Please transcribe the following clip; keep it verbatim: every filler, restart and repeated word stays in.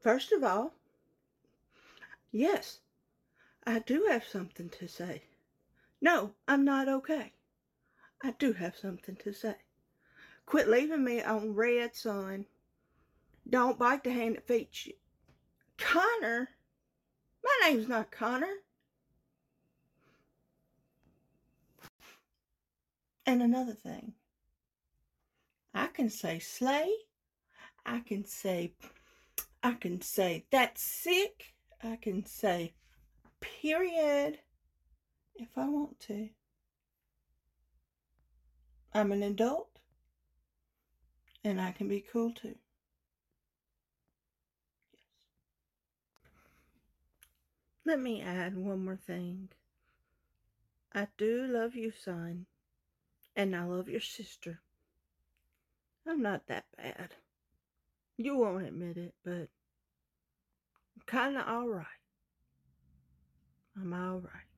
First of all, yes, I do have something to say. No, I'm not okay. I do have something to say. Quit leaving me on red, son. Don't bite the hand that feeds you. Connor? My name's not Connor. And another thing, I can say slay. I can say, I can say that's sick. I can say period if I want to. I'm an adult and I can be cool too. Yes. Let me add one more thing. I do love you, son, and I love your sister. I'm not that bad. You won't admit it, but I'm kinda alright. I'm alright.